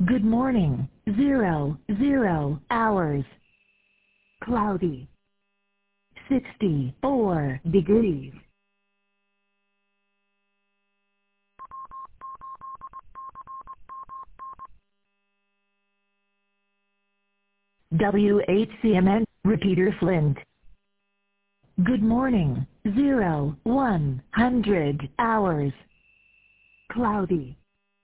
Good morning. 00 hours. Cloudy. 64 degrees. WHCMN, Repeater Flint. Good morning. 100 hours. Cloudy.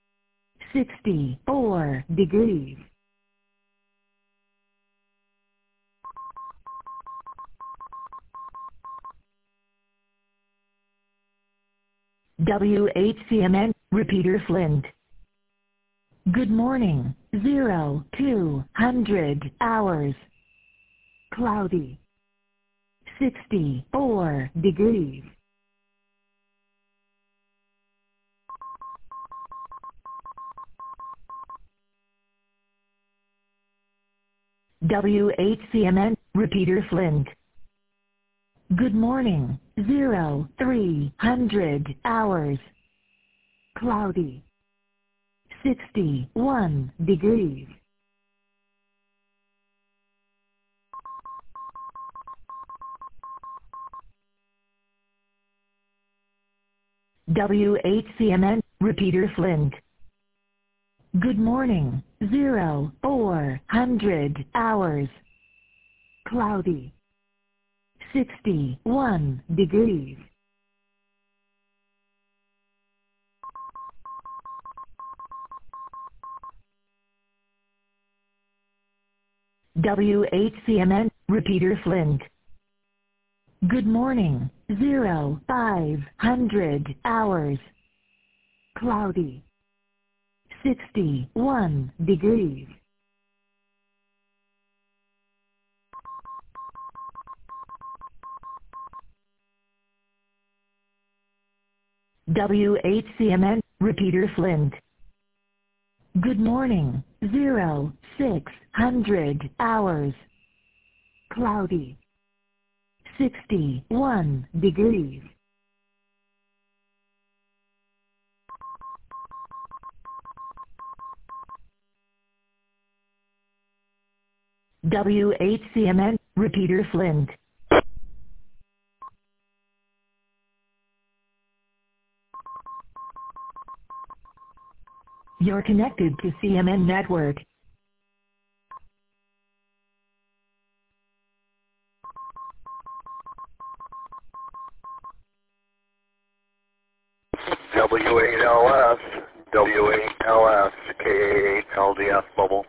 64 degrees. WHCMN, Repeater Flint. Good morning. 200 hours. Cloudy. 64 degrees. WHCMN, Repeater Flint. Good morning. 300 hours. Cloudy. 61 degrees. WHCMN, Repeater Flint. Good morning. 400 hours. Cloudy. 61 degrees. WHCMN, Repeater Flint. Good morning. 500 hours. Cloudy. 61 degrees. WHCMN, Repeater Flint. Good morning. 600 hours. Cloudy. 61 degrees. WHCMN, Repeater Flint. You're connected to CMN Network. W8LS, W8LS, KA8 LDS bubble.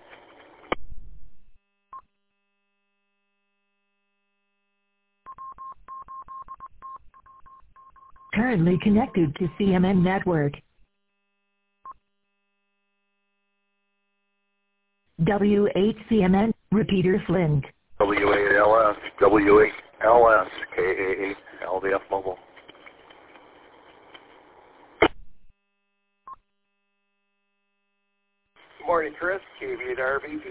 Currently connected to CMN Network. WHCMN, Repeater Flint. W8LS, W8LS, KA8 LDS mobile. Good morning, Chris. KV8RVT.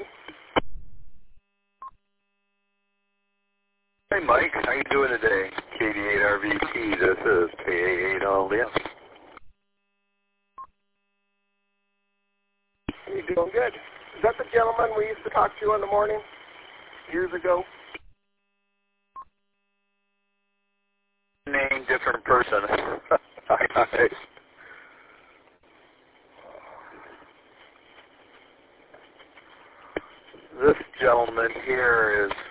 Hey, Mike. How you doing today? KV8RVT. This is KA8 LDS. You doing good? Is that the gentleman we used to talk to in the morning years ago? Name, different person. This gentleman here is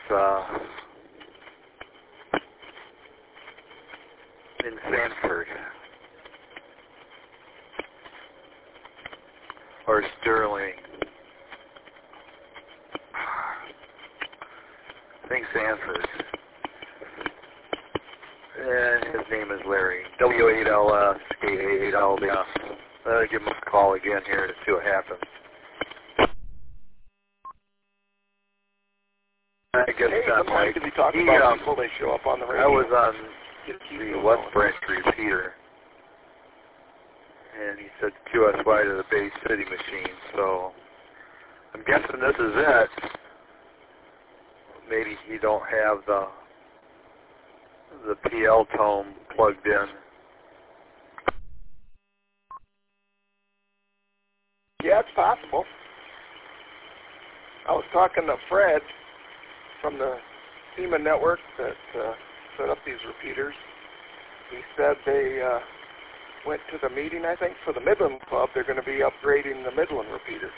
in Sanford, or Sterling. I think Sanford. And his name is Larry. W8LS, KA8LDS. Give him a call again here to see what happens. I guess Hey, sometimes if you talk about people, they show up on the radio. I was on the West Branch Repeater, and he said QSY to the Bay City machine, so I'm guessing this is it. Maybe he don't have the PL tone plugged in. Yeah, it's possible. I was talking to Fred from the SEMA network that set up these repeaters. He said they went to the meeting, I think, for the Midland Club. They're going to be upgrading the Midland repeater.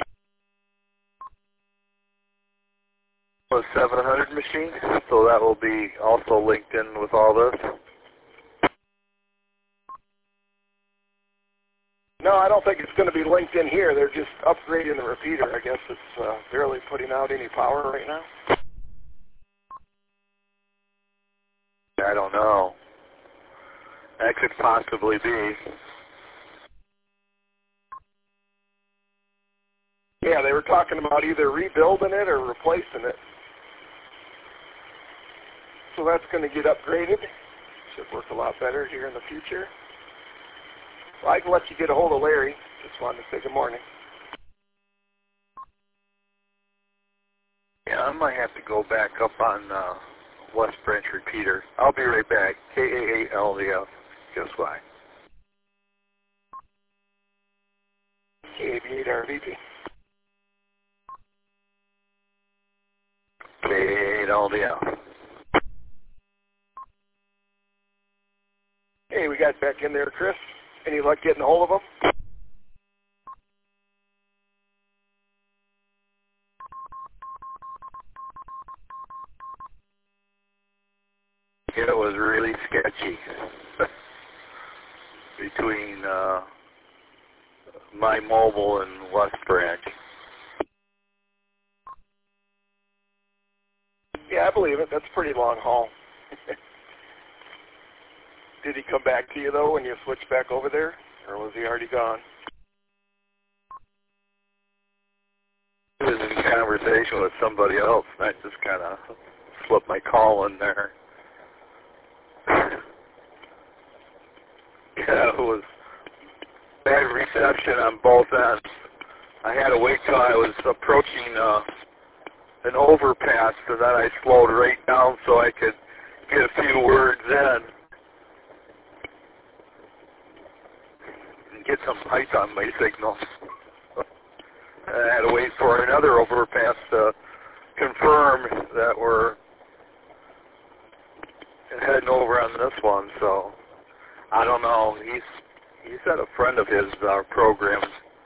A 700 machine, so that will be also linked in with all this. No, I don't think it's going to be linked in here. They're just upgrading the repeater. I guess it's barely putting out any power right now. I don't know. That could possibly be. Yeah, they were talking about either rebuilding it or replacing it. So that's going to get upgraded. Should work a lot better here in the future. Well, I can let you get a hold of Larry. Just wanted to say good morning. Yeah, I might have to go back up on West Branch repeater. I'll be right back. KAALDF. Guess why? KAB8RVP. KAALDF. Hey, we got back in there, Chris. Any luck getting a hold of them? It was really sketchy between my mobile and West Branch. Yeah, I believe it. That's a pretty long haul. Did he come back to you, though, when you switched back over there? Or was he already gone? He was in conversation with somebody else, and I just kind of slipped my call in there. Yeah, it was bad reception on both ends. I had to wait till I was approaching an overpass, and then I slowed right down so I could get a few words in and get some height on my signal. I had to wait for another overpass to confirm that we're heading over on this one, so I don't know. He said a friend of his programs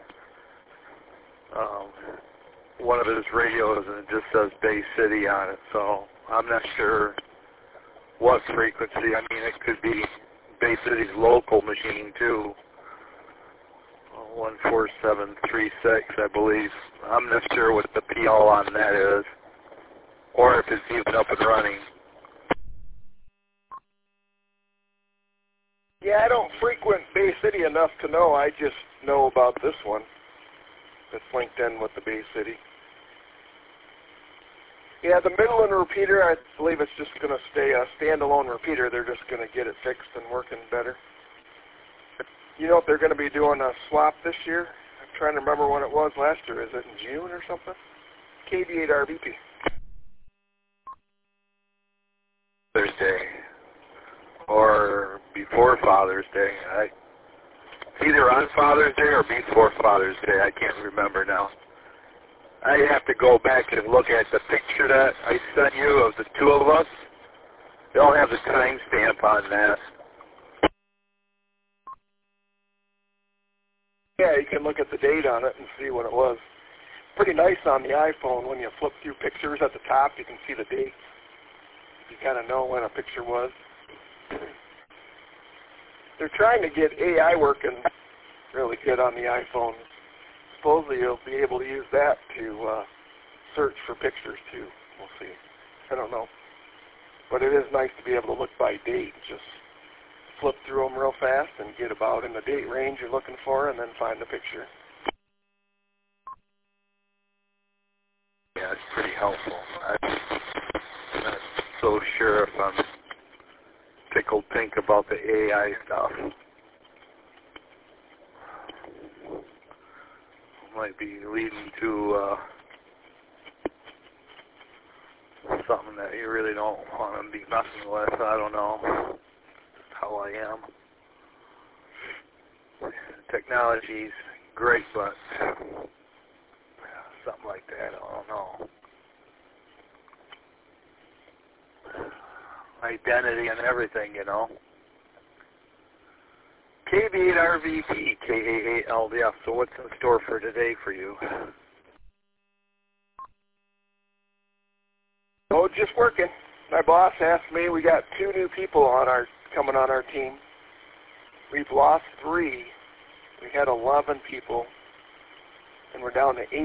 one of his radios, and it just says Bay City on it, so I'm not sure what frequency. I mean, it could be Bay City's local machine too, 14736, I believe. I'm not sure what the PL on that is, or if it's even up and running. Yeah, I don't frequent Bay City enough to know. I just know about this one that's linked in with the Bay City. Yeah, the Midland repeater, I believe it's just going to stay a standalone repeater. They're just going to get it fixed and working better. You know if they're going to be doing a swap this year? I'm trying to remember when it was last year. Is it in June or something? KB8RVP. Thursday. Or before Father's Day. Either on Father's Day or before Father's Day. I can't remember now. I have to go back and look at the picture that I sent you of the two of us. They'll have the timestamp on that. Yeah, you can look at the date on it and see what it was. Pretty nice on the iPhone when you flip through pictures at the top. You can see the dates. You kind of know when a picture was. They're trying to get AI working really good on the iPhone. Supposedly you'll be able to use that to search for pictures too. We'll see. I don't know. But it is nice to be able to look by date. Just flip through them real fast and get about in the date range you're looking for and then find the picture. Yeah, it's pretty helpful. I'm not so sure if I'm tickled pink about the AI stuff. Might be leading to something that you really don't want to be messing with. I don't know. Just how I am. Technology's great, but something like that, I don't know. identity and everything, you know. KB8RVP, KAALDF. So what's in store for today for you? Oh, just working. My boss asked me, we got 2 new people coming on our team. We've lost 3. We had 11 people, and we're down to 8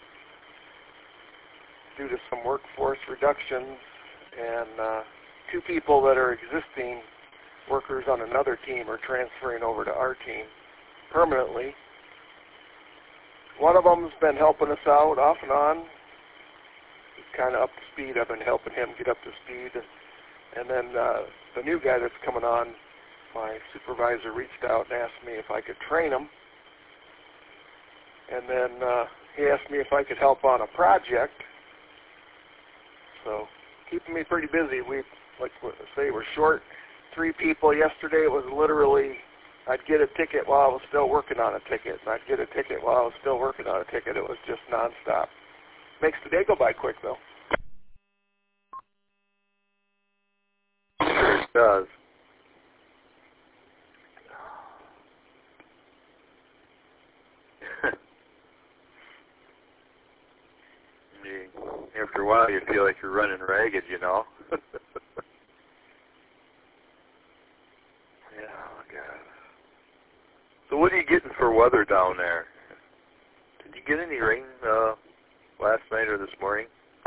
due to some workforce reductions, and 2 people that are existing workers on another team are transferring over to our team permanently. One of them's been helping us out off and on. He's kind of up to speed. I've been helping him get up to speed. And then the new guy that's coming on, my supervisor reached out and asked me if I could train him. And then he asked me if I could help on a project. So keeping me pretty busy. We're short 3 people yesterday. It was literally, I'd get a ticket while I was still working on a ticket, and I'd get a ticket while I was still working on a ticket. It was just nonstop. Makes the day go by quick, though. Sure it does. After a while, you feel like you're running ragged, you know. Yeah, oh God. So what are you getting for weather down there? Did you get any rain last night or this morning?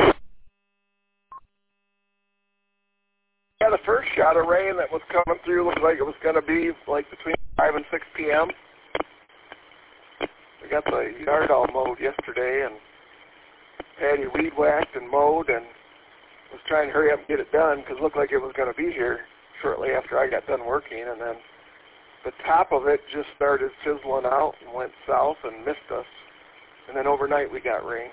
Yeah, the first shot of rain that was coming through looked like it was going to be like between 5 and 6 p.m. We got the yard all mowed yesterday, and Patty weed whacked and mowed, and was trying to hurry up and get it done because it looked like it was going to be here shortly after I got done working. And then the top of it just started sizzling out and went south and missed us. And then overnight we got rain.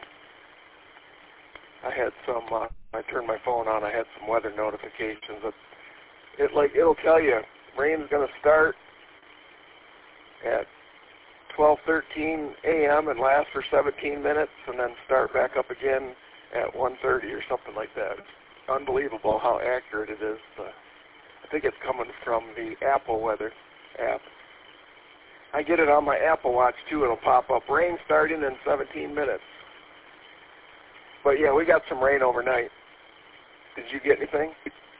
I had some, I turned my phone on, I had some weather notifications. It'll tell you rain's going to start at 12:13 a.m. and last for 17 minutes and then start back up again at 1:30 or something like that. It's unbelievable how accurate it is. I think it's coming from the Apple weather app. I get it on my Apple Watch too. It'll pop up rain starting in 17 minutes. But yeah, we got some rain overnight. Did you get anything?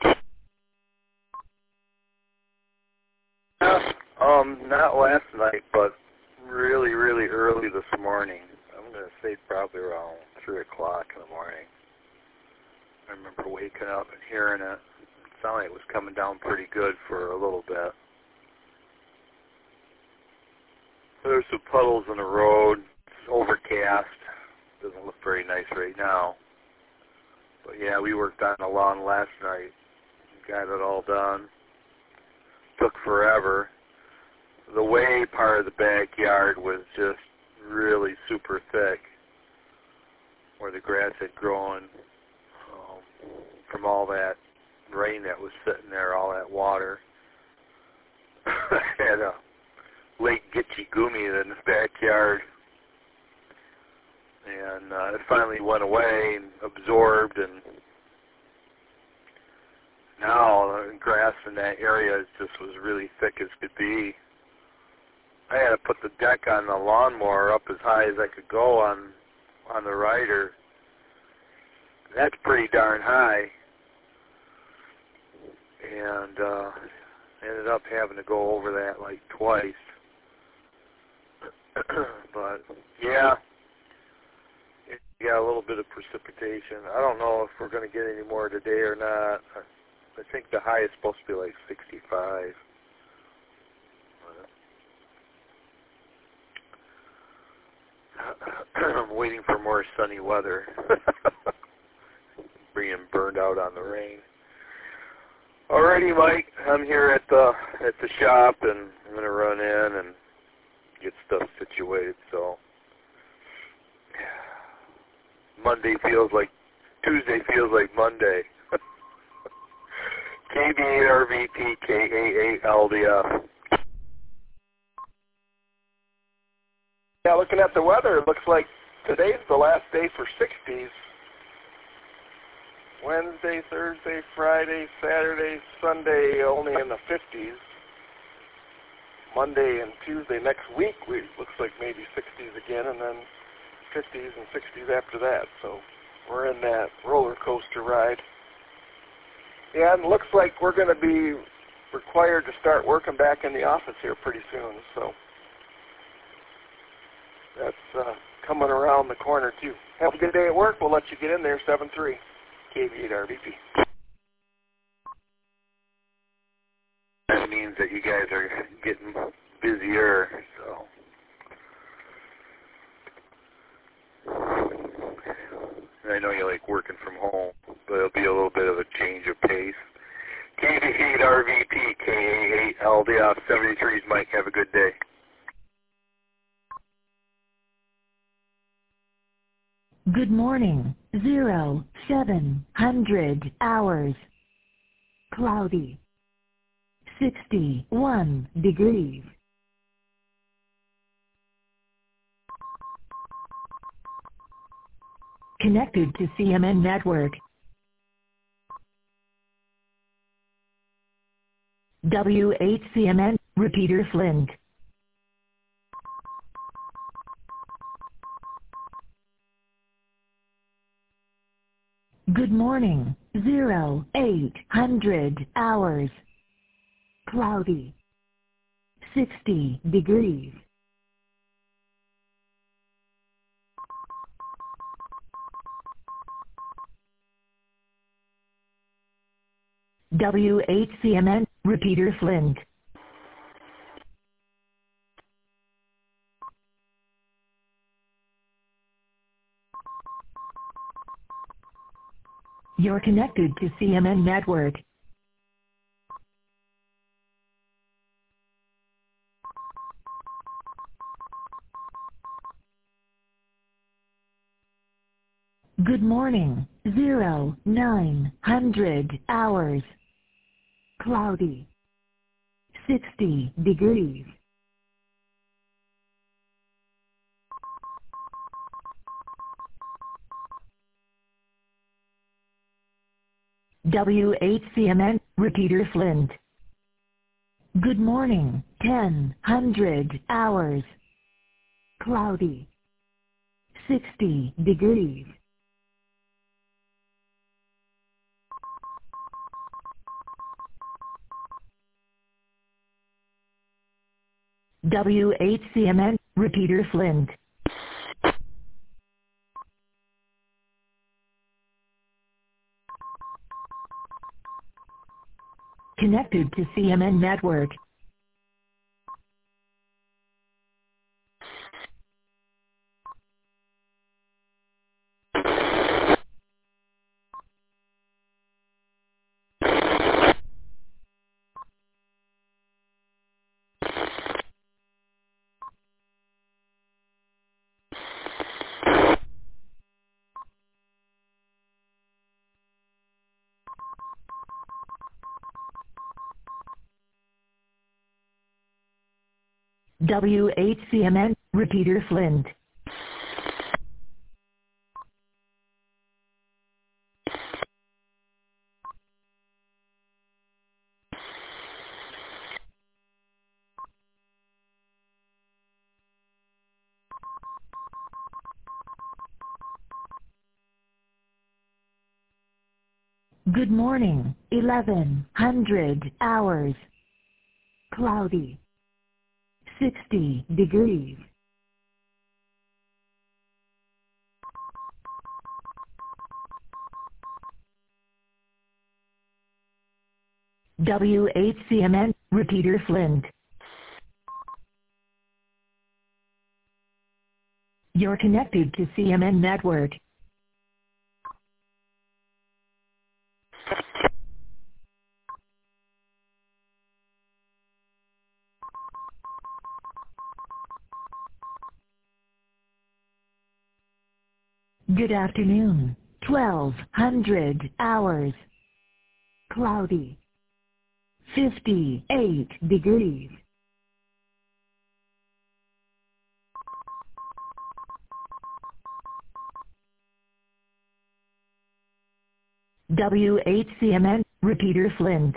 Not last night, but really, really early this morning. I'm going to say probably around 3 o'clock in the morning. I remember waking up and hearing it. It sounded like it was coming down pretty good for a little bit. There's some puddles in the road. It's overcast. Doesn't look very nice right now. But yeah, we worked on the lawn last night. Got it all done. Took forever. The way part of the backyard was just really super thick, where the grass had grown from all that rain that was sitting there, all that water. I had a Lake Gitche Gumi in the backyard, and it finally went away and absorbed, and now the grass in that area just was really thick as could be. I had to put the deck on the lawnmower up as high as I could go on the rider. That's pretty darn high. And ended up having to go over that like twice. But yeah, it got a little bit of precipitation. I don't know if we're going to get any more today or not. I think the high is supposed to be like 65. I'm waiting for more sunny weather. Being burned out on the rain. Alrighty, Mike. I'm here at the shop, and I'm gonna run in and get stuff situated. So Tuesday feels like Monday. KB8RVP KAALDF. Yeah, looking at the weather, it looks like today's the last day for 60s. Wednesday, Thursday, Friday, Saturday, Sunday only in the 50s. Monday and Tuesday next week, looks like maybe 60s again, and then 50s and 60s after that. So we're in that roller coaster ride. Yeah, and it looks like we're going to be required to start working back in the office here pretty soon. So that's coming around the corner too. Have a good day at work. We'll let you get in there. 7-3 KV8RVP. That means that you guys are getting busier, so. I know you like working from home, but it'll be a little bit of a change of pace. KV8RVP, KA8LDF 73's Mike. Have a good day. Good morning. 0700 hours. Cloudy. 61 degrees. Connected to CMN Network. W8CMN, repeater Flint. Good morning. 0800 hours. Cloudy. 60 degrees. W8CMN, repeater Flint. You're connected to CMN Network. Good morning. 0900 hours. Cloudy. 60 degrees. W8CMN, repeater Flint. Good morning. 1000 hours. Cloudy. 60 degrees. W8CMN, repeater Flint. Connected to CMN Network. W8CMN, repeater Flint. Good morning. 1100 hours. Cloudy. 60 degrees. W8CMN, repeater Flint. You're connected to CMN Network. Good afternoon. 1200 hours. Cloudy. 58 degrees. WHCMN, repeater Flint.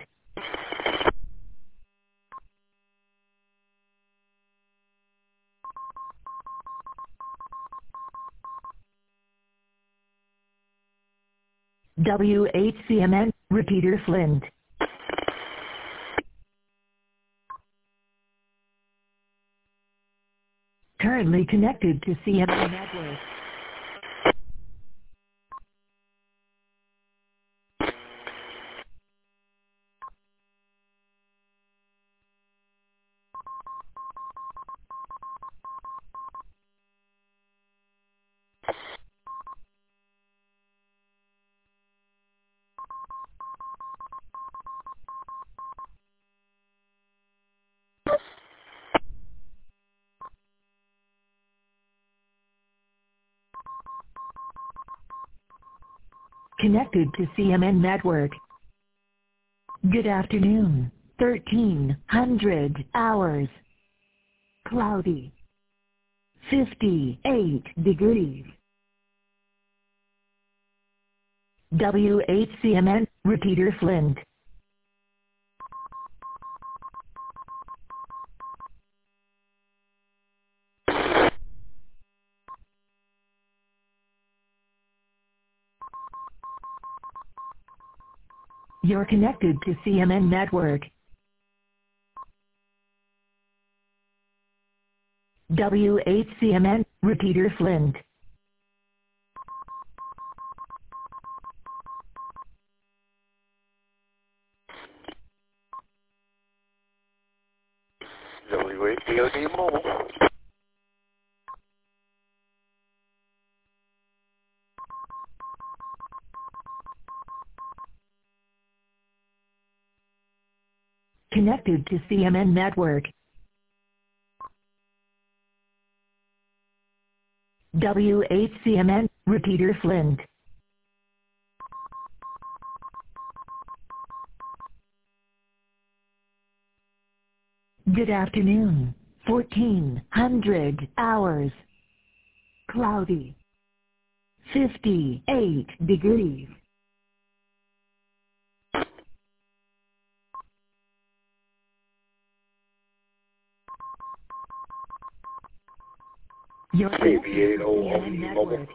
WHCMN, repeater Flint. Currently connected to CMN network. Connected to CMN network. Good afternoon. 1300 hours. Cloudy. 58 degrees. WHCMN, repeater Flint. You're connected to CMN network. WHCMN, repeater Flint. WHCOD mobile. Connected to CMN network. WHCMN, repeater Flint. Good afternoon. 1400 hours. Cloudy. 58 degrees. You're connected to CMN network.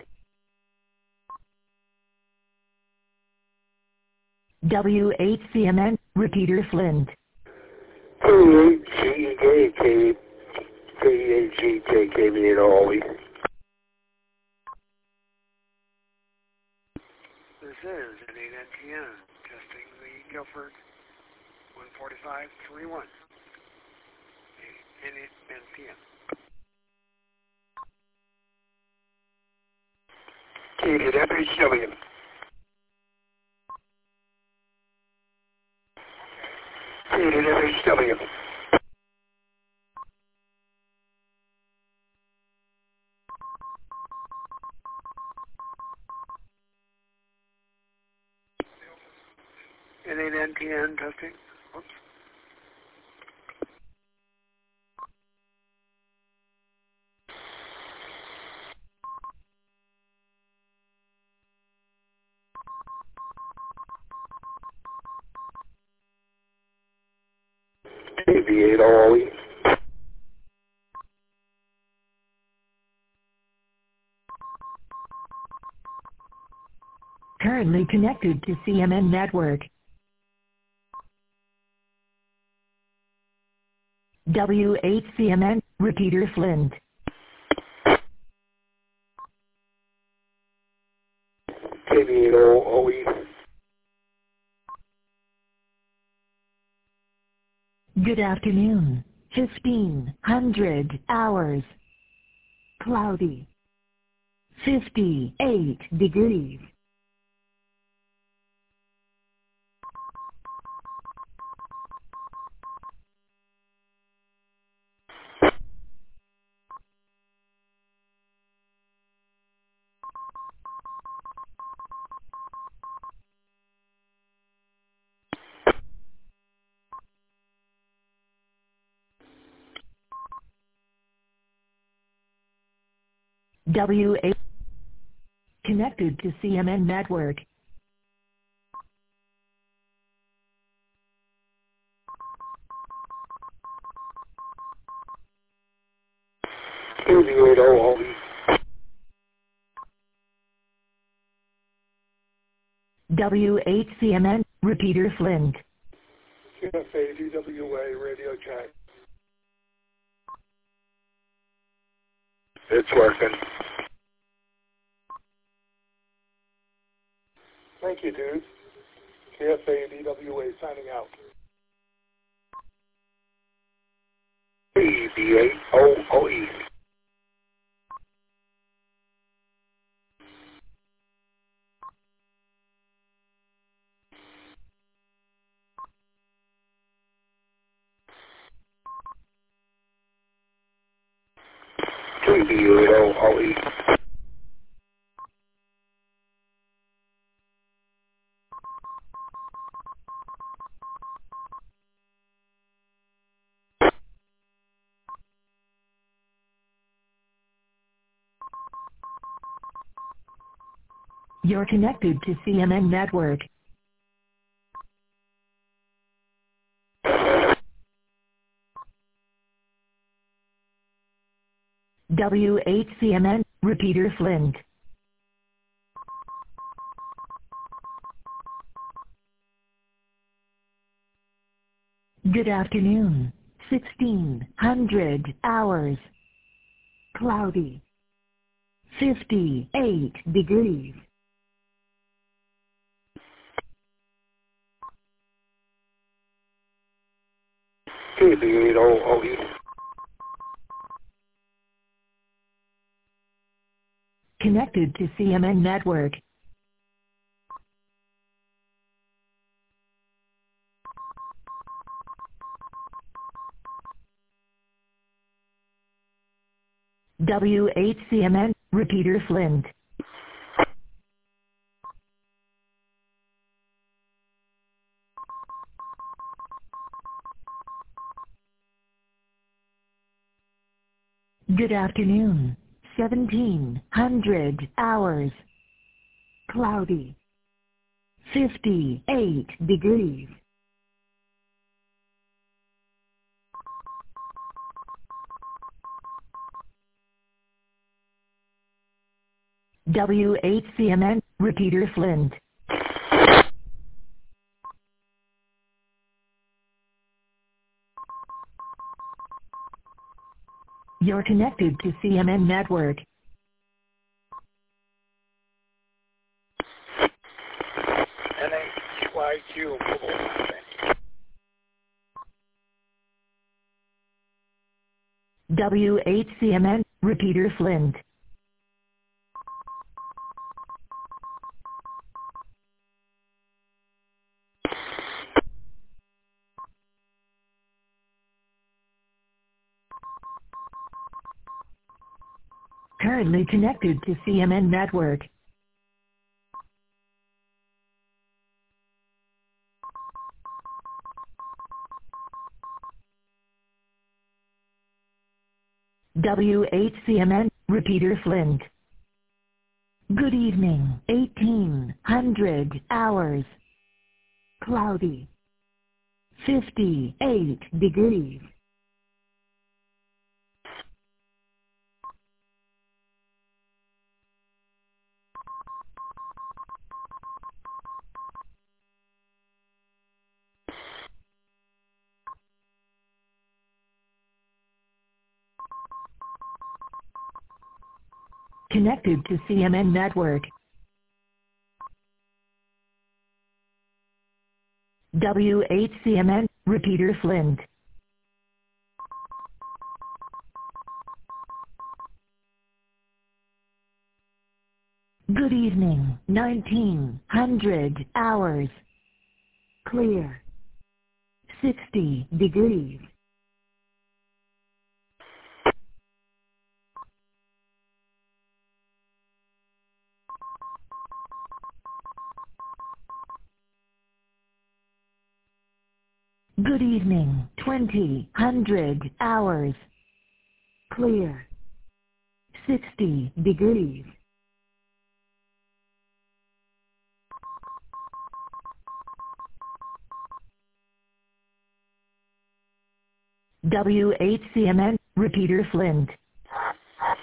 WHCMN, repeater Flint. KHGK, always. This is an 8NTN testing the Guilford 14531. 8NTN. KWHW. KWHW. An 8NTN testing. Oops. KV8 always. Currently connected to CMN network. WHCMN, repeater Flint. KV8 always. Good afternoon. 1500 hours. Cloudy. 58 degrees. WA connected to CMN network. 280 WHCMN, repeater Flint. QFA DWA radio check. It's working. Thank you, dudes. KFA DWA signing out. B8OOE. B8OOE. You're connected to CMN Network. WHCMN, repeater Flint. Good afternoon. 1600 hours. Cloudy. 58 degrees. B8OOE. Connected to CMN Network. WHCMN, repeater Flint. Good afternoon. 1700 hours. Cloudy. 58 degrees. WHCMN, repeater Flint. You're connected to CMN Network. NHYQ mobile. WHCMN, repeater Flint. Currently connected to CMN Network. WHCMN, repeater Flint. Good evening. 1800 hours. Cloudy. 58 degrees. Connected to CMN Network. WHCMN, repeater Flint. Good evening. 1900 hours. Clear. 60 degrees. Good evening. 2000 hours. Clear. 60 degrees. WHCMN, repeater Flint.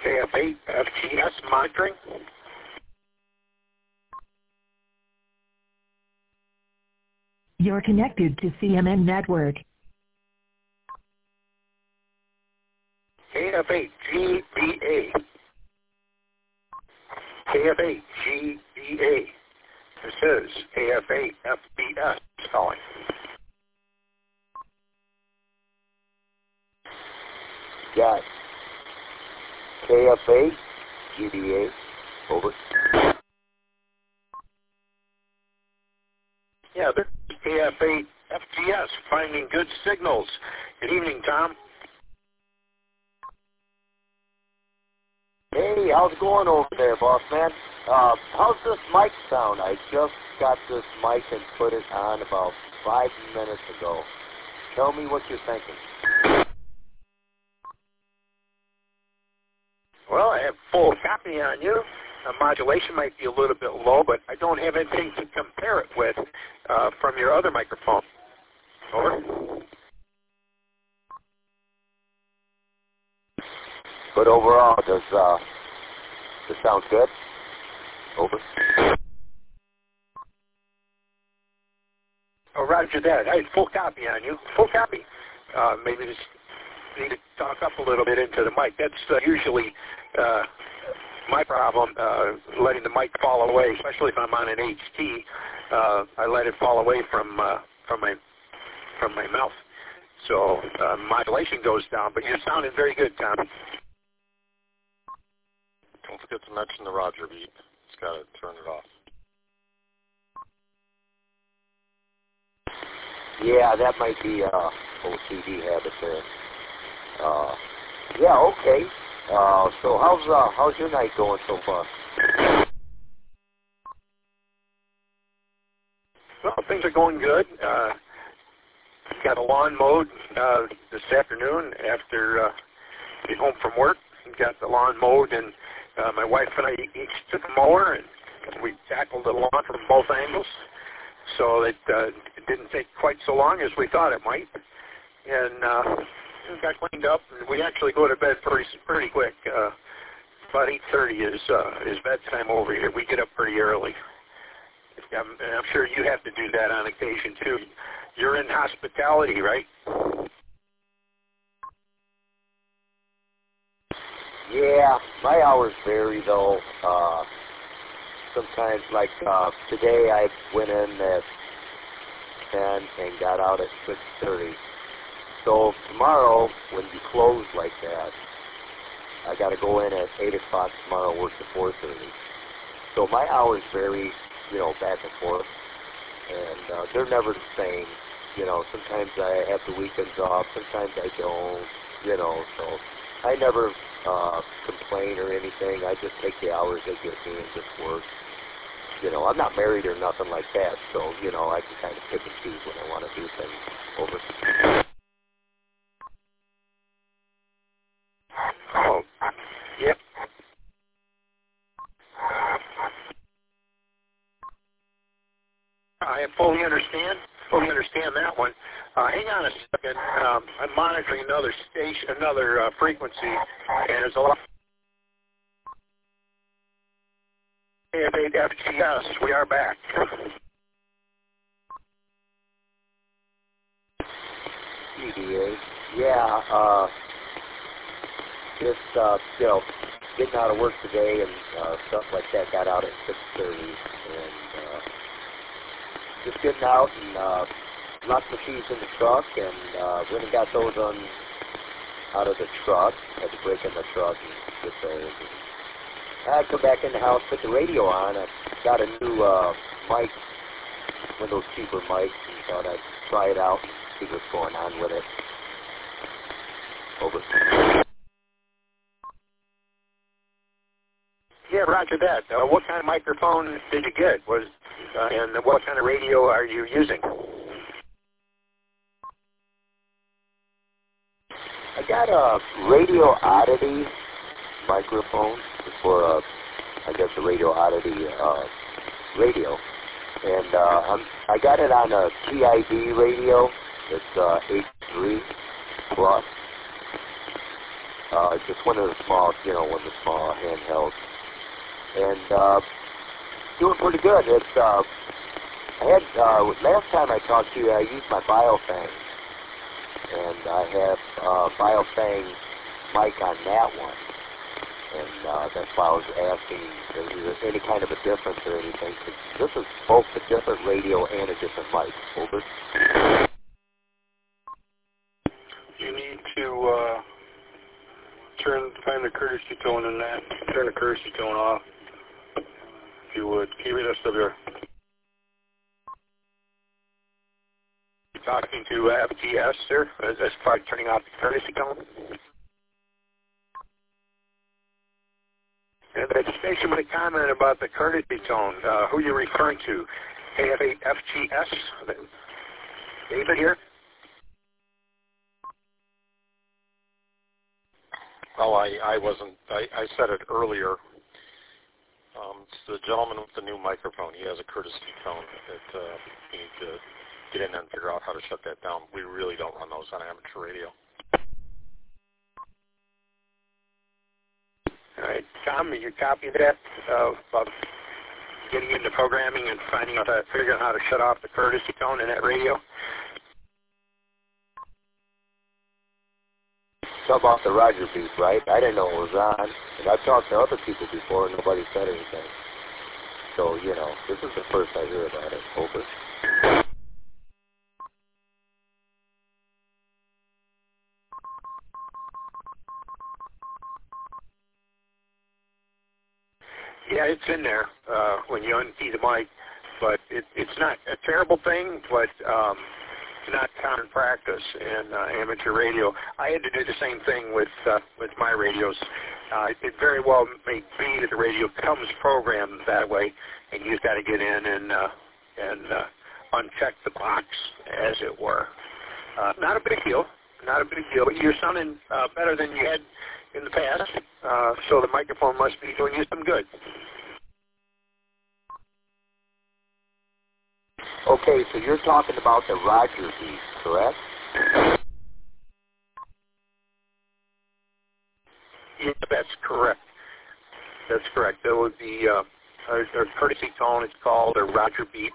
KF8 FGS monitoring. You're connected to CMN Network. KF8 GBA. KF8 GBA. This is KF8 FBS calling. Got KF8 GBA. Over. Yeah, this is KF8 FGS, finding good signals. Good evening, Tom. Hey, how's it going over there, boss man? How's this mic sound? I just got this mic and put it on about 5 minutes ago. Tell me what you're thinking. Well, I have full copy on you. Modulation might be a little bit low, but I don't have anything to compare it with from your other microphone. Over. But overall, does this sound good? Over. Oh, roger that. I had full copy on you. Full copy. Maybe just need to talk up a little bit into the mic. That's usually my problem, letting the mic fall away, especially if I'm on an HT. I let it fall away from my mouth. So modulation goes down, but you're sounding very good, Tom. Don't forget to mention the Roger beep. It's got to turn it off. Yeah, that might be OCD habit there. Yeah, okay. So how's your night going so far? Well, things are going good. Got a lawn mowed this afternoon after getting home from work. Got the lawn mowed, and my wife and I each took a mower, and we tackled the lawn from both angles. So it didn't take quite so long as we thought it might. And got cleaned up, and we actually go to bed pretty quick. About 8:30 is bedtime over here. We get up pretty early. I'm sure you have to do that on occasion too. You're in hospitality, right? Yeah, my hours vary though. Sometimes, like today, I went in at 10 and got out at 6:30. So tomorrow, when you close like that, I got to go in at 8 o'clock tomorrow, work to 4:30. So my hours vary, back and forth, and they're never the same. Sometimes I have the weekends off, sometimes I don't. So I never complain or anything. I just take the hours they give me and just work. I'm not married or nothing like that, so I can kind of pick and choose when I want to do things. Over. Oh, yep. I fully understand that one. Hang on a second. I'm monitoring another station, another frequency, and there's a lot. KF8 FGS, we are back. EDA. Yeah, just, getting out of work today and stuff like that. Got out at 6:30 and just getting out and locked the keys in the truck and went and got those out of the truck. Had to break in the truck and get those. I come back in the house, put the radio on. I got a new mic, one of those cheaper mics, and thought I'd try it out and see what's going on with it. Over. Yeah, roger that. What kind of microphone did you get? And what kind of radio are you using? I got a Radio Oddity microphone for, I guess, a Radio Oddity radio. And I got it on a TID radio. It's H3 Plus. Just one of the small, one of the small handhelds. And doing pretty good. It's last time I talked to you, I used my BioFang, and I have BioFang mic on that one, and that's why I was asking if there's any kind of a difference or anything. This is both a different radio and a different mic. Over. You need to find the courtesy tone in that. Turn the courtesy tone off, if you would. Keep it SWR. Talking to FGS, sir. Is this part turning off the courtesy tone? And the station made a comment about the courtesy tone. Who are you referring to? FGS? David here? Well, I wasn't. I said it earlier. It's the gentleman with the new microphone. He has a courtesy tone that you need to get in and figure out how to shut that down. We really don't run those on amateur radio. All right, Tom, you copy that about getting into programming and finding out figuring out how to shut off the courtesy tone in that radio? Talk about the Roger beep, right? I didn't know it was on, and I've talked to other people before, and nobody said anything. So, this is the first I hear about it. Over. Yeah, it's in there when you unkey the mic, but it's not a terrible thing, but it's not common practice in amateur radio. I had to do the same thing with my radios. It very well may be that the radio comes programmed that way, and you've got to get in and uncheck the box, as it were. Not a big deal. Not a big deal. But you're sounding better than you had in the past, so the microphone must be doing you some good. Okay, so you're talking about the Roger beep, correct? Yeah, that's correct. That's correct. That would be a courtesy tone. It's called a Roger beep.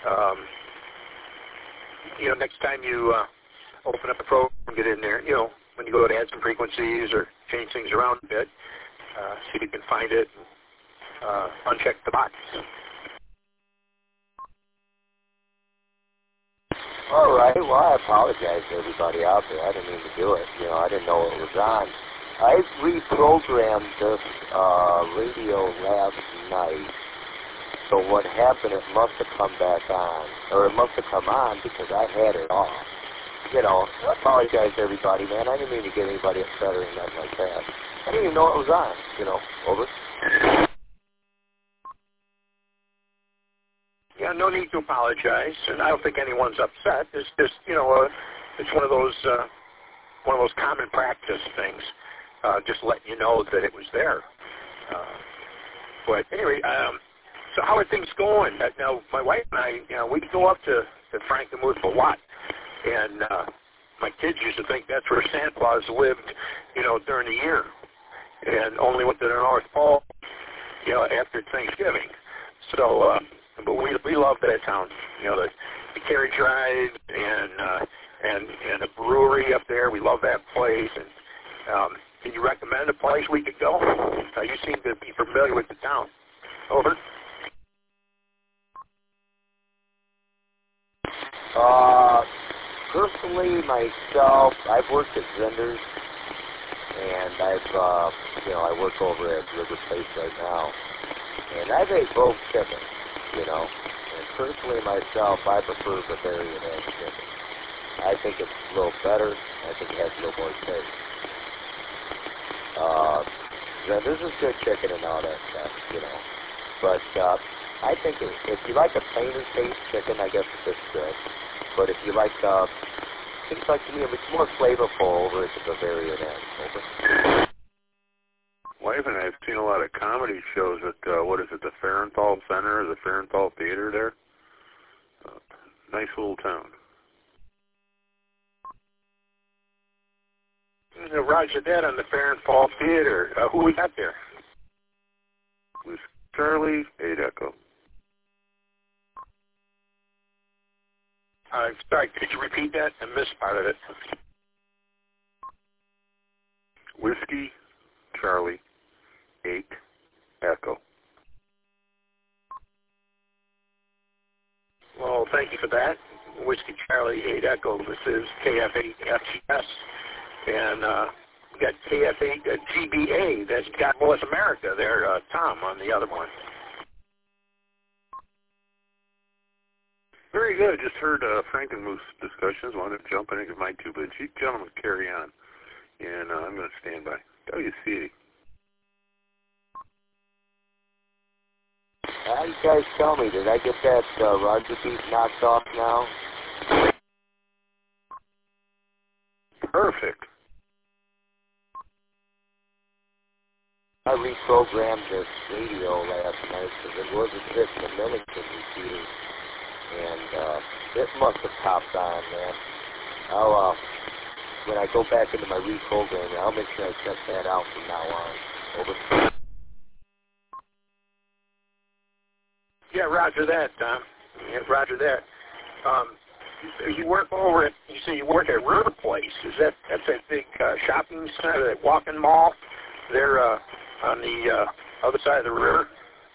Next time you open up the program and get in there, when you go to add some frequencies or change things around a bit, see if you can find it and uncheck the box. All right. Well, I apologize to everybody out there. I didn't mean to do it. I didn't know it was on. I reprogrammed this radio last night. So what happened, it must have come back on. Or it must have come on because I had it off. I apologize to everybody, man. I didn't mean to get anybody upset or anything like that. I didn't even know it was on, over. Yeah, no need to apologize, and I don't think anyone's upset. It's just, it's one of those common practice things, just letting you know that it was there. But anyway, so how are things going? Now, my wife and I, we go up to Frankenmuth a lot, and my kids used to think that's where Santa Claus lived, during the year, and only went to the North Pole, after Thanksgiving. So, but we love that town. The carriage ride and the brewery up there. We love that place. And can you recommend a place we could go? You seem to be familiar with the town. Over. Personally, myself, I've worked at Zenders, and I work over at River Place right now, and I've ate both chicken, and personally myself, I prefer Bavarian egg chicken. I think it's a little better. I think it has a little more taste. Zenders is good chicken and all that stuff, but I think if you like a plainer taste chicken, I guess it's good. But if you like, things like to me, it's more flavorful over at the Bavarian end. Over. Wife and I have seen a lot of comedy shows at, the Fahrenthal Center, the Fahrenthal Theater there. Nice little town. Roger that on the Farron-Fall Theater. Who we got there? It was Charlie 8 Echo. Sorry, could you repeat that? I missed part of it. Whiskey Charlie 8 Echo. Well, thank you for that. Whiskey Charlie 8 Echo. This is KF8FGS. And we got KF8GBA. That's got Voice America there, Tom, on the other one. Very good. Just heard Frankenmoose discussions. Wanted to jump in and give my two, but you gentlemen carry on. And I'm going to stand by. WC. You guys tell me, did I get that Roger beat knocked off now? Perfect. I reprogrammed this radio last night because it wasn't hitting the Millington repeater. And it must have popped on, man. I'll, when I go back into my reprogramming, I'll make sure I check that out from now on. Over. Yeah, roger that, Tom. Yeah, roger that. You work over at, you say you work at River Place. That's that big shopping center, that walking mall there on the other side of the river?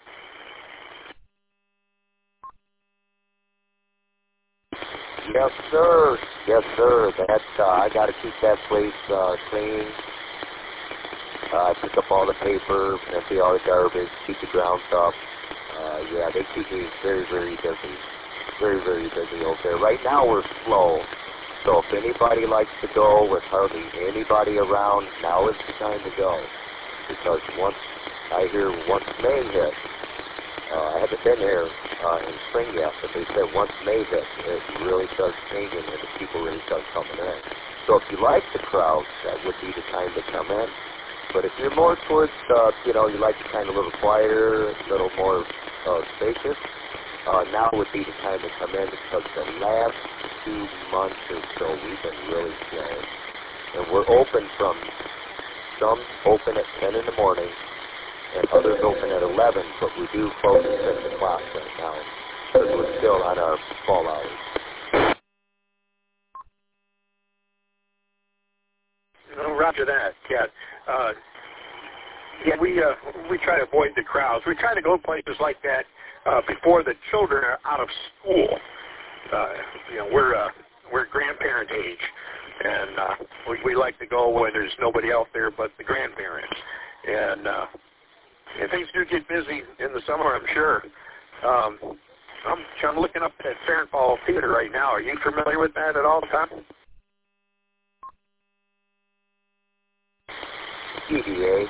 Yes, sir. Yes, sir. That's I got to keep that place clean. Pick up all the paper, empty all the garbage, keep the grounds up. Yeah, they keep me very, very busy. Very, very busy over there. Right now we're slow. So if anybody likes to go with hardly anybody around, now is the time to go. Because once May hit, I haven't been here in spring yet, but they said once May hit, it really starts changing and the people really start coming in. So if you like the crowd, that would be the time to come in. But if you're more towards, you like the kind of a little quieter, a little more spacious, now would be the time to come in because the last 2 months or so we've been really slow. And we're open from, some open at 10 in the morning and others open at 11, but we do close at 6 o'clock right now because we're still on our fall hours. Roger that, yeah. Yeah, we try to avoid the crowds. We try to go places like that before the children are out of school. We're grandparent age, and we like to go when there's nobody out there but the grandparents. And things do get busy in the summer, I'm sure. I'm looking up at Farron-Fall Theater right now. Are you familiar with that at all, Tom? CDA.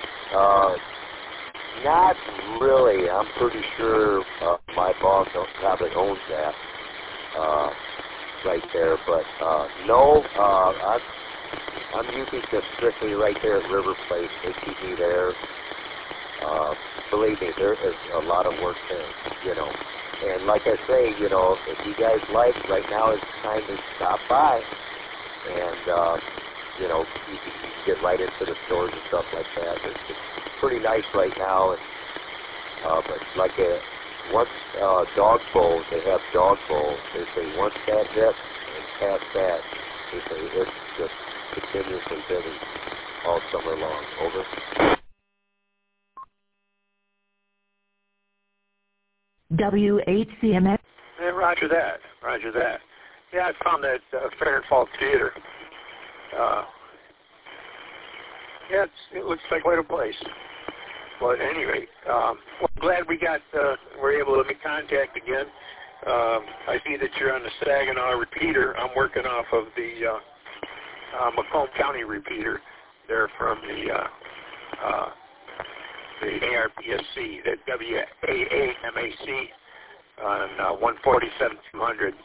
Not really. I'm pretty sure my boss probably owns that right there. But no, I'm usually just strictly right there at River Place. They keep me there. Believe me, there is a lot of work there, And like I say, if you guys like, right now is the time to stop by. And, you can get right into the stores and stuff like that. It's pretty nice right now. And, but like once Dog Bowl, they have Dog Bowl. They say once that hits and past that, they say it's just continuously busy all summer long. Over. WHCMX. Yeah, roger that. Roger that. Yeah, I found that Farron-Fall Theater. Yeah, it looks like quite a place. But at any rate, well, I'm glad we're able to make contact again. I see that you're on the Saginaw repeater. I'm working off of the Macomb County repeater. They're from the ARPSC, the WAAMAC on 147-200.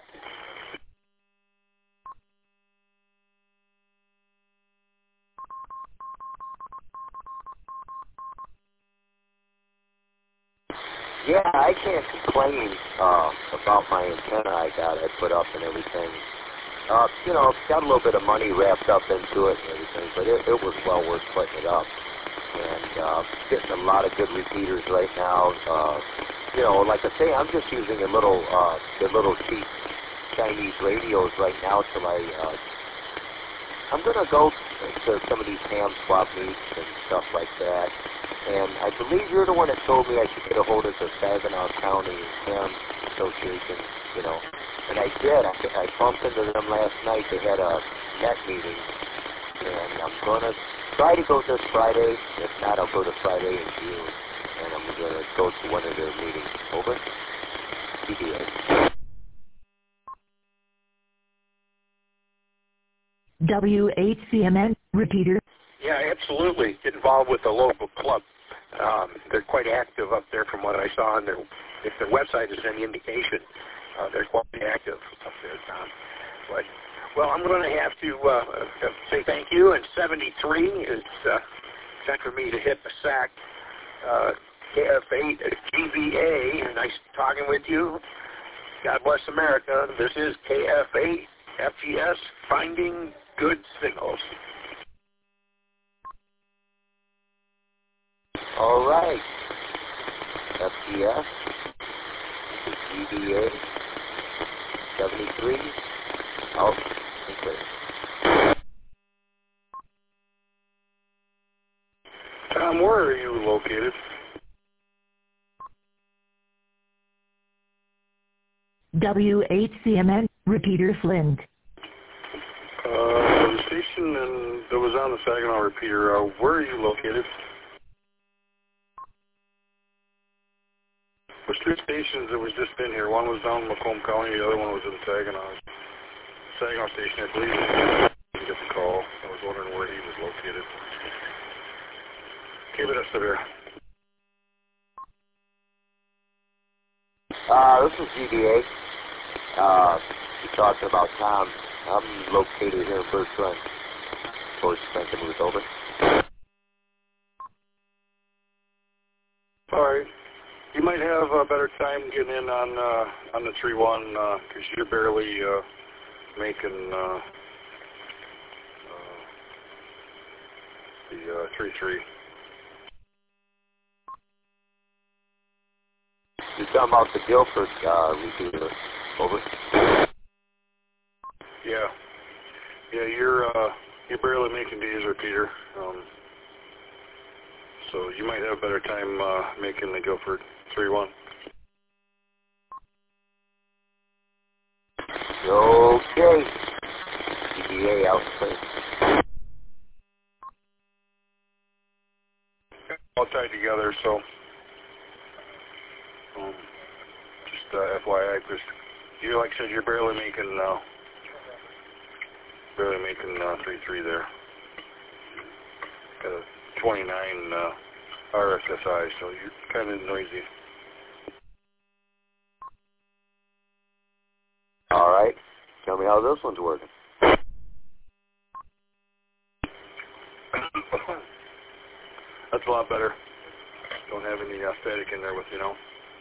Yeah, I can't complain about my antenna I put up and everything. got a little bit of money wrapped up into it and everything, but it was well worth putting it up. And getting a lot of good repeaters right now. Like I say, I'm just using the little cheap Chinese radios right now till I'm going to go to some of these ham swap meets and stuff like that. And I believe you're the one that told me I should get a hold of the Saginaw County Ham Association, And I did. I bumped into them last night. They had a net meeting. And I'm going to try to go this Friday. If not, I'll go to Friday in June. And I'm going to go to one of their meetings. Over. CDA. WHCMN repeater. Yeah, absolutely. Get involved with the local club. They're quite active up there from what I saw on if their website is any indication. They're quite active up there, Tom. But, well, I'm going to have to say thank you. And 73 is time for me to hit the sack. KF8 GVA. Nice talking with you. God bless America. This is KF8 FGS Finding Good Signals. All right. FGS, GVA, 73, out and clear. Tom, where are you located? WHCMN repeater Flint. The station that was on the Saginaw repeater, where are you located? There's two stations that was just in here. One was down in Macomb County, the other one was in Saginaw. Saginaw station, I believe, didn't get the call. I was wondering where he was located. Keep it up there. This is GDA. You're talking about Tom. I'm located here in Birch Run. Voice Spencer moves over. All right. You might have a better time getting in on the 3-1 because you're barely making the 3-3. You're talking about the Guilford repeater. Over. Yeah, you're barely making these repeater. So you might have a better time making the Guilford 3-1. Okay. GDA out clear. All tied together, so just FYI, because you, like I said, you're barely making 3-3 there. Got a 29 RSSI, so you're kind of noisy. All right. Tell me how this one's working. That's a lot better. Don't have any static in there with you now.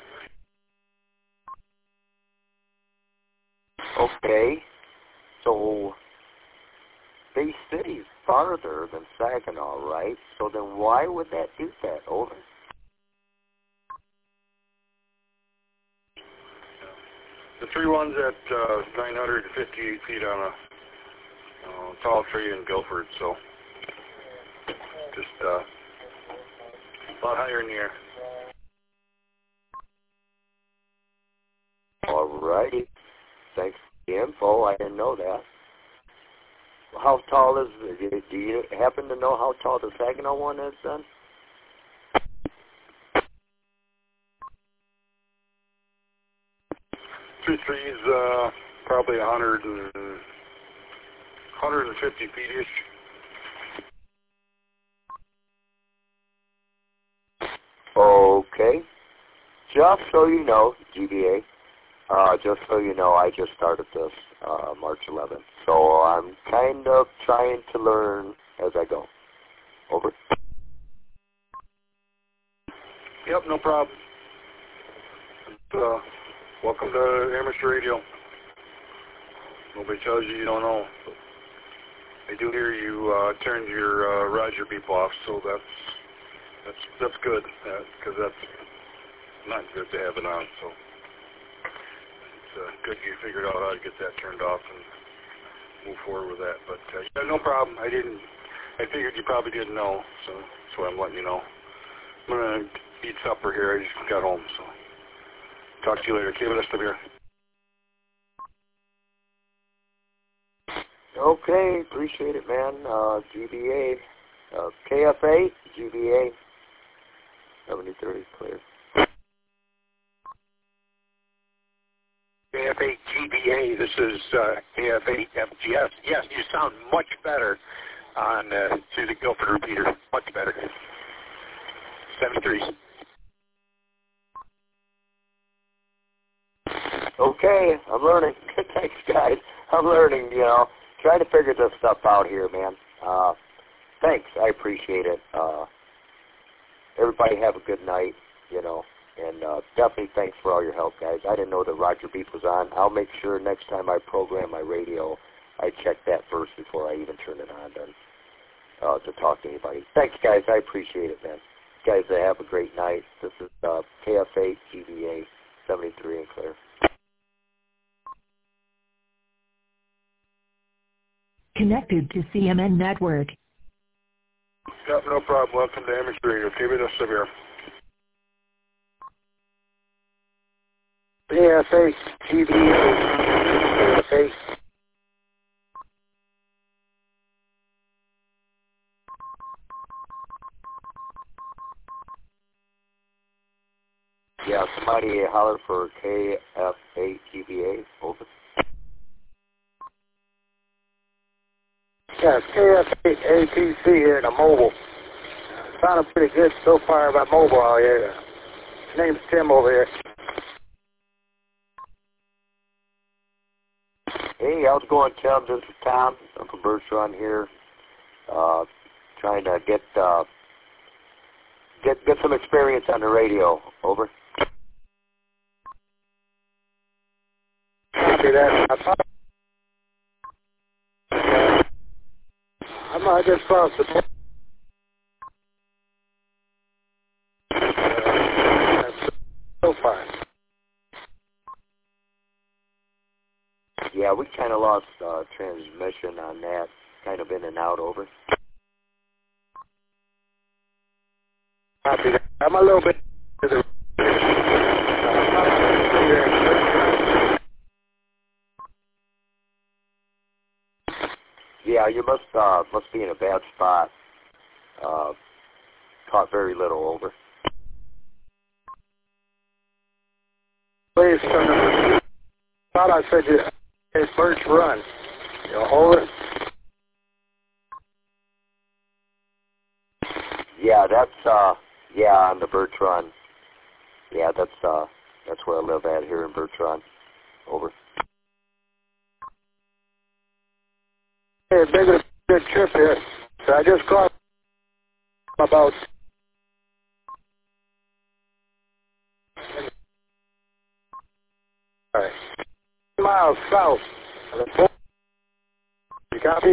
Okay. So Bay City's farther than Saginaw, right? So then why would that do that? Over. The 3-1's at 958 feet on a tall tree in Guilford, so just a lot higher in the air. All righty. Thanks for the info. I didn't know that. How tall is it? Do you happen to know how tall the Saginaw one is then? Two trees, probably 150 feet-ish. Okay. Just so you know, GDA, just so you know, I just started this March 11th. So I'm kind of trying to learn as I go. Over. Yep, no problem. Welcome to Amateur Radio. Nobody tells you you don't know. I do hear you turned your Roger beep off, so that's good, because that's not good to have it on. So it's good you figured out how to get that turned off and move forward with that. But yeah, no problem. I figured you probably didn't know, so that's why I'm letting you know. I'm gonna eat supper here. I just got home, so talk to you later. Okay, let's stop here. Okay, appreciate it, man. GBA, KF8, GBA, 7030, clear. KF8 GBA, this is KF8 FGS. Yes, you sound much better on through the Guilford repeater. Much better. 73s. Okay, I'm learning. Thanks, guys. I'm learning, trying to figure this stuff out here, man. Thanks. I appreciate it. Everybody have a good night, and definitely thanks for all your help, guys. I didn't know that Roger Beep was on. I'll make sure next time I program my radio, I check that first before I even turn it on to talk to anybody. Thanks, guys. I appreciate it, man. You guys have a great night. This is KF8 GBA 73 and clear. Connected to CMN Network. Yep, no problem. Welcome to Amateur Radio. Okay, let's stop here. KF8 GBA. KF8. Yeah, somebody holler for KF8 GBA. Over. Yeah, it's KF8 ATC here in the mobile. Sounding pretty good so far about mobile out here. His name's Tim over here. Hey, how's it going, Tim? This is Tom. I'm from Birch Run here. Trying to get some experience on the radio. Over. See that? I just saw support. So far. Yeah, we kind of lost transmission on that. Kind of in and out. Over. Copy that. I'm a little bit to the Yeah, you must be in a bad spot. Caught very little. Over. Please, thought I said it's Birch Run. Over. Yeah, that's on the Birch Run. Yeah, that's where I live at here in Birch Run. Over. Hey, bigger good trip here. So I just caught about miles south. You copy?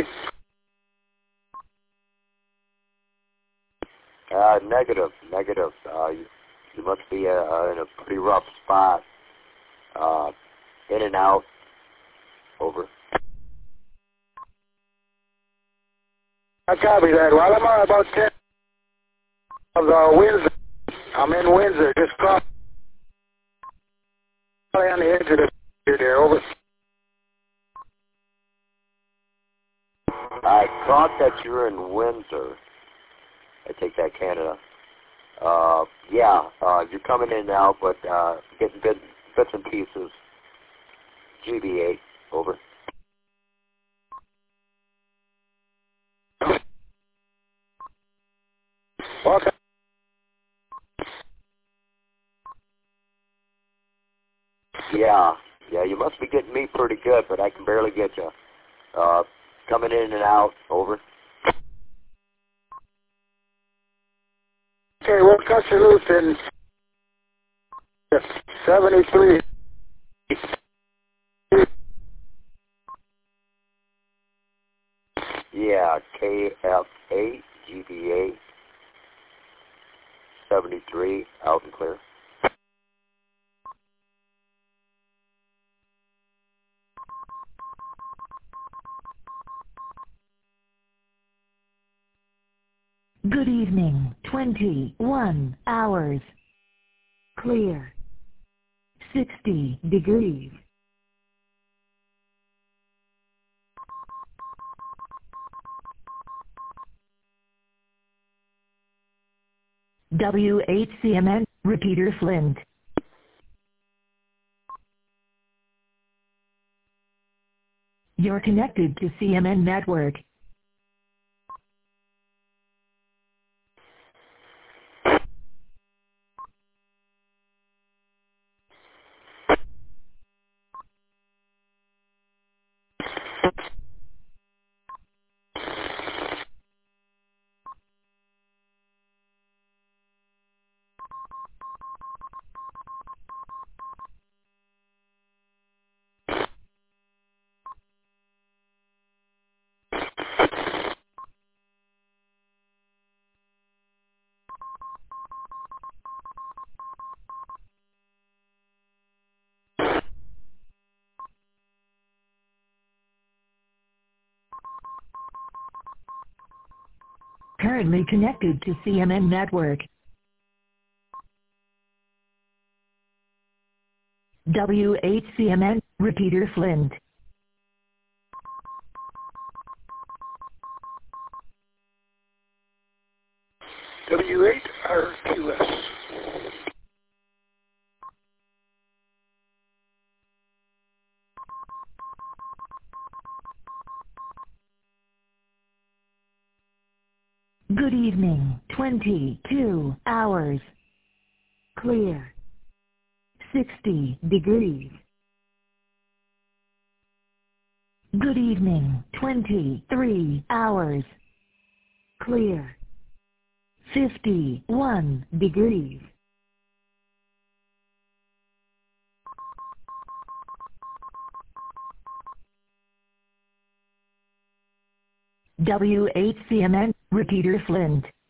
Negative. You must be in a pretty rough spot. In and out. Over. I copy that. Well, I'm on about 10 of Windsor. I'm in Windsor. Just cross on the edge of the there. Over. I caught that you're in Windsor. I take that Canada. You're coming in now, but getting bits and pieces. GBA. Over. Okay. Yeah, you must be getting me pretty good, but I can barely get you. Coming in and out. Over. Okay, we'll cut you loose in 73. Yeah, KFA GBA 73, out and clear. Good evening, 21 hours. Clear. 60 degrees. WHCMN, repeater Flint. You're connected to CMN Network. Currently connected to CMN Network. WHCMN, repeater Flint. W8RQS. Good evening, 22 hours. Clear. 60 degrees. Good evening, 23 hours. Clear. 51 degrees. WHCMN, repeater Flint.